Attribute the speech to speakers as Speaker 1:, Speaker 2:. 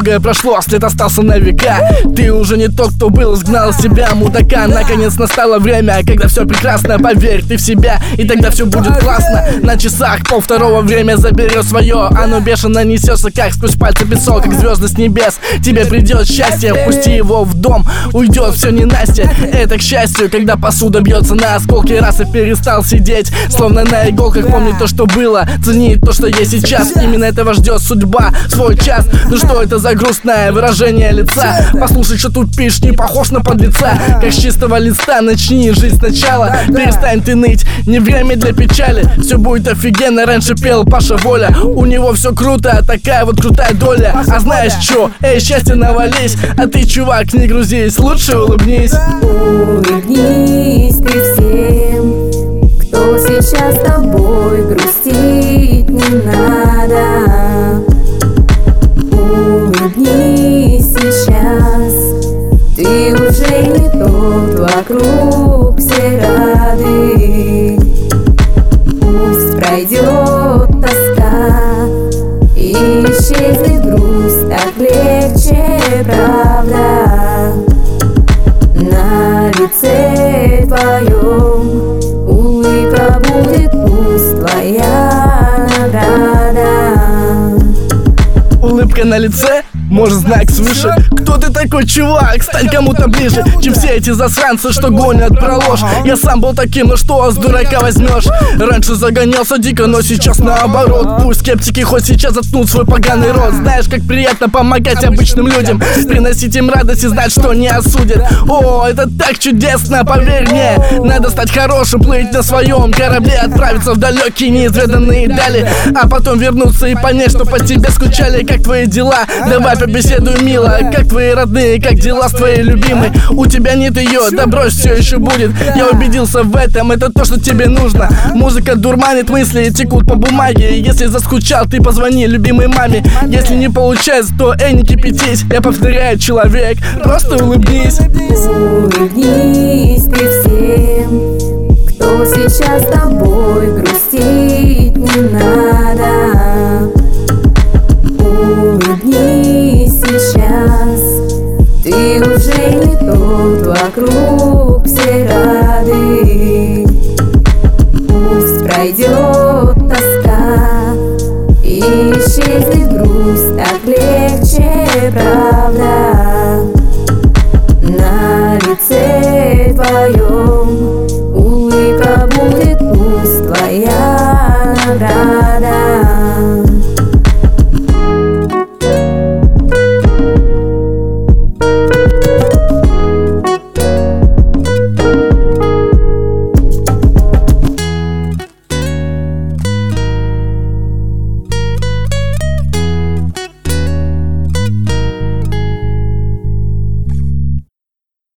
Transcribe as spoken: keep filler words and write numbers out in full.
Speaker 1: многое прошло, след остался на века. Ты уже не тот, кто был, сгнал себя мудака. Наконец настало время, когда все прекрасно. Поверь ты в себя, и тогда все будет классно. На часах пол второго, время заберет свое. Оно бешено несется, как сквозь пальцы песок, как звезды с небес. Тебе придет счастье, впусти его в дом, уйдет все ненастье. Это к счастью, когда посуда бьется на осколки. Раз и перестал сидеть, словно на иголках. Помни то, что было, цени то, что есть сейчас. Именно этого ждет судьба, свой час. Ну что это за грустное выражение лица? Послушай, что тупишь, не похож на подлеца. Как с чистого листа начни жить сначала. Перестань ты ныть, не время для печали. Все будет офигенно, раньше пел Паша Воля. У него все круто, такая вот крутая доля. А знаешь что? Эй, счастье навались. А ты, чувак, не грузись, лучше улыбнись.
Speaker 2: Улыбнись ты всем, кто сейчас с тобой, грустить не надо. Улыбнись сейчас, ты уже не тот, вокруг все рады. Пусть пройдет тоска и исчезнет грусть, так легче, правда. На лице твоем улыбка будет, пусть твоя награда.
Speaker 1: Улыбка на лице, может, знак свыше. Кто ты такой, чувак? Стань кому-то ближе, чем все эти засранцы, что гонят про ложь. Я сам был таким, но что с дурака возьмешь? Раньше загонялся дико, но сейчас наоборот. Пусть скептики хоть сейчас заткнут свой поганый рот. Знаешь, как приятно помогать обычным людям, приносить им радость и знать, что не осудят. О, это так чудесно, поверь мне. Надо стать хорошим, плыть на своем корабле, отправиться в далекие неизведанные дали, а потом вернуться и понять, что по тебе скучали. Как твои дела? Давай побеседуй, мило. Как твои родные, как дела с твоей любимой? У тебя нет ее, да брось, все еще будет. Я убедился в этом, это то, что тебе нужно. Музыка дурманит мысли, текут по бумаге. Если заскучал, ты позвони любимой маме. Если не получается, то эй, не кипятись. Я повторяю, человек, просто улыбнись.
Speaker 2: Улыбнись ты всем, кто сейчас с тобой, грустить не надо. Улыбнись сейчас, ты уже не тот, вокруг все рады. Пусть пройдет тоска и исчезнет грусть, так легче, правда.